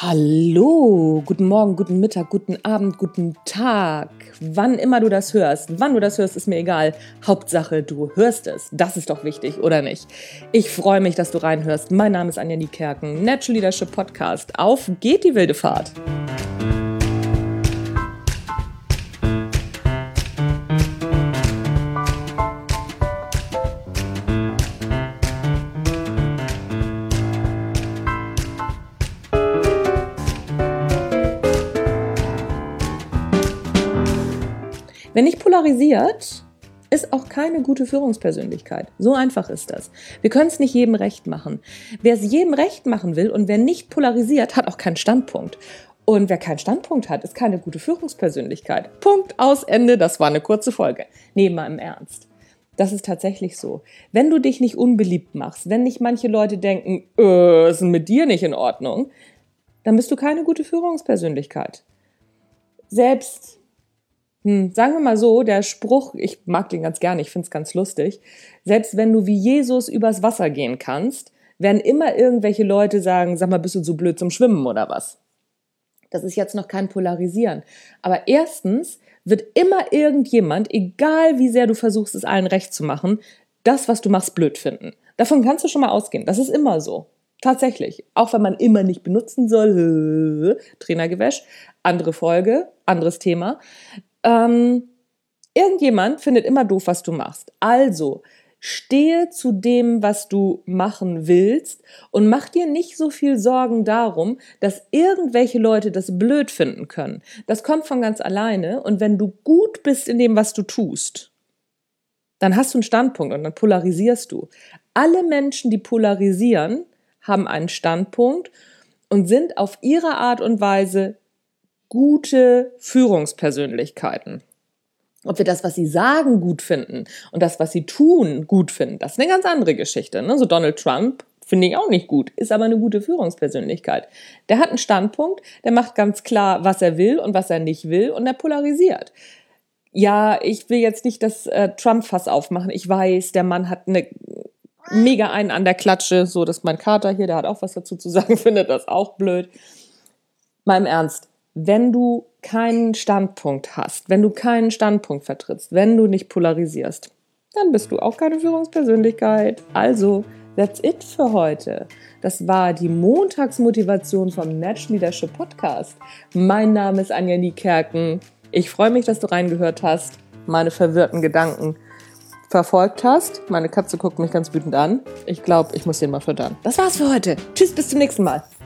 Hallo, guten Morgen, guten Mittag, guten Abend, guten Tag. Wann immer du das hörst, ist mir egal. Hauptsache, du hörst es. Das ist doch wichtig, oder nicht? Ich freue mich, dass du reinhörst. Mein Name ist Anja Niekerken, Natural Leadership Podcast. Auf geht die wilde Fahrt. Wer nicht polarisiert, ist auch keine gute Führungspersönlichkeit. So einfach ist das. Wir können es nicht jedem recht machen. Wer es jedem recht machen will und wer nicht polarisiert, hat auch keinen Standpunkt. Und wer keinen Standpunkt hat, ist keine gute Führungspersönlichkeit. Punkt, aus, Ende. Das war eine kurze Folge. Nee, mal im Ernst. Das ist tatsächlich so. Wenn du dich nicht unbeliebt machst, wenn nicht manche Leute denken, ist mit dir nicht in Ordnung, dann bist du keine gute Führungspersönlichkeit. Selbst sagen wir mal so, der Spruch, ich mag den ganz gerne, ich finde es ganz lustig, selbst wenn du wie Jesus übers Wasser gehen kannst, werden immer irgendwelche Leute sagen, sag mal, bist du so blöd zum Schwimmen oder was? Das ist jetzt noch kein Polarisieren. Aber erstens wird immer irgendjemand, egal wie sehr du versuchst, es allen recht zu machen, das, was du machst, blöd finden. Davon kannst du schon mal ausgehen. Das ist immer so. Tatsächlich. Auch wenn man immer nicht benutzen soll, Trainergewäsch, andere Folge, anderes Thema. Irgendjemand findet immer doof, was du machst. Also stehe zu dem, was du machen willst und mach dir nicht so viel Sorgen darum, dass irgendwelche Leute das blöd finden können. Das kommt von ganz alleine und wenn du gut bist in dem, was du tust, dann hast du einen Standpunkt und dann polarisierst du. Alle Menschen, die polarisieren, haben einen Standpunkt und sind auf ihre Art und Weise gute Führungspersönlichkeiten. Ob wir das, was sie sagen, gut finden und das, was sie tun, gut finden, das ist eine ganz andere Geschichte. Ne? So Donald Trump finde ich auch nicht gut, ist aber eine gute Führungspersönlichkeit. Der hat einen Standpunkt, der macht ganz klar, was er will und was er nicht will und der polarisiert. Ja, ich will jetzt nicht das Trump-Fass aufmachen. Ich weiß, der Mann hat eine mega einen an der Klatsche, so dass mein Kater hier, der hat auch was dazu zu sagen, findet das auch blöd. Mal im Ernst. Wenn du keinen Standpunkt hast, wenn du keinen Standpunkt vertrittst, wenn du nicht polarisierst, dann bist du auch keine Führungspersönlichkeit. Also, that's it für heute. Das war die Montagsmotivation vom Natural Leadership Podcast. Mein Name ist Anja Niekerken. Ich freue mich, dass du reingehört hast, meine verwirrten Gedanken verfolgt hast. Meine Katze guckt mich ganz wütend an. Ich glaube, ich muss den mal füttern. Das war's für heute. Tschüss, bis zum nächsten Mal.